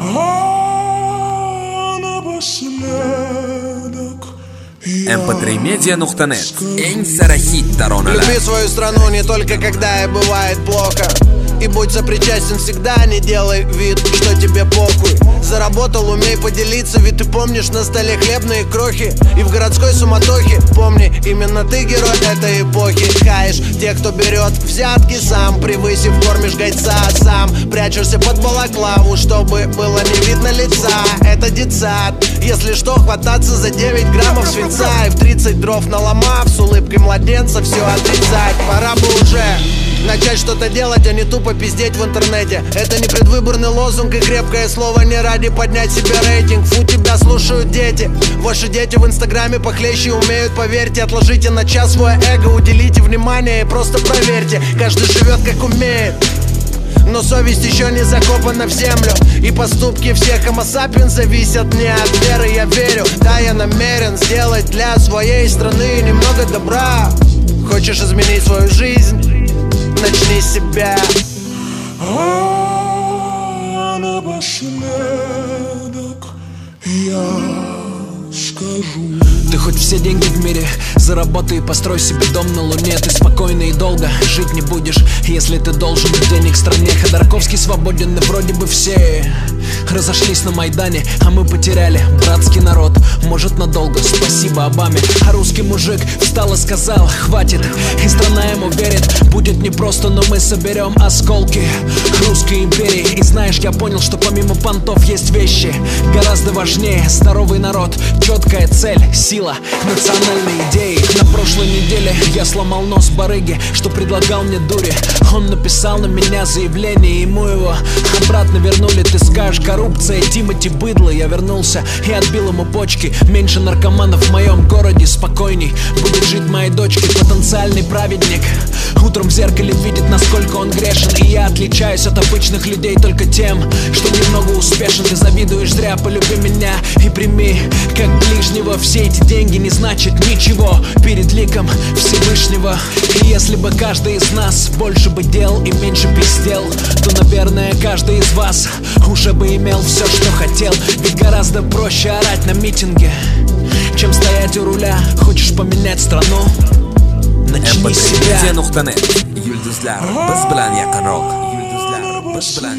mp3media.net. Eng sara hit taronalar. Люби свою страну не только когда и бывает плохо. И будь сопричастен всегда, не делай вид, что тебе похуй. Заработал, умей поделиться, ведь ты помнишь, на столе хлебные крохи. И в городской суматохе, помни, именно ты герой этой эпохи. Хаешь тех, кто берет взятки сам, превысив, кормишь гайца сам. Прячешься под балаклаву, чтобы было не видно лица. Это детсад, если что, хвататься за 9 граммов свинца. И в 30 дров наломав, с улыбкой младенца все отрицать. Пора бы уже начать что-то делать, а не тупо пиздеть в интернете. Это не предвыборный лозунг и крепкое слово не ради поднять себе рейтинг. Фу, тебя слушают дети. Ваши дети в инстаграме похлеще умеют, поверьте. Отложите на час свое эго, уделите внимание и просто проверьте. Каждый живет как умеет, но совесть еще не закопана в землю. И поступки всех homo sapiens зависят не от веры. Я верю, да, я намерен сделать для своей страны немного добра. Хочешь изменить свою жизнь? Начни с себя. Напоследок я скажу: ты хоть все деньги в мире заработай и построй себе дом на луне. Ты спокойно и долго жить не будешь, если ты должен денег стране. Ходорковский свободен, и вроде бы все разошлись на Майдане, а мы потеряли братский народ, может надолго, спасибо Обаме. А русский мужик встал и сказал: хватит, и страна ему верит. Будет непросто, но мы соберем осколки русской империи. И знаешь, я понял, что помимо понтов есть вещи гораздо важнее. Здоровый народ, четкая цель, сила, национальные идеи. На прошлой неделе я сломал нос барыги, что предлагал мне дури. Он написал на меня заявление, ему его обратно вернули. Ты скажешь: коррупция, Тимати быдло. Я вернулся и отбил ему почки. Меньше наркоманов в моем городе, спокойней будет жить моей дочке. Потенциальный праведник утром в зеркале видит, насколько он грешен. И я отличаюсь от обычных людей только тем, что немного успешен. Ты завидуешь зря, полюби меня и прими как ближнего. Все эти деньги не значат ничего перед ликом Всевышнего. И если бы каждый из нас больше бы делал и меньше пиздел, то, наверное, каждый из вас уже бы имел все, что хотел. Ведь гораздо проще орать на митинге, чем стоять у руля. Хочешь поменять страну? Начни с себя. mp3media.net. Yulduzlar biz bilan yaqinroq. Yulduzlar biz bilan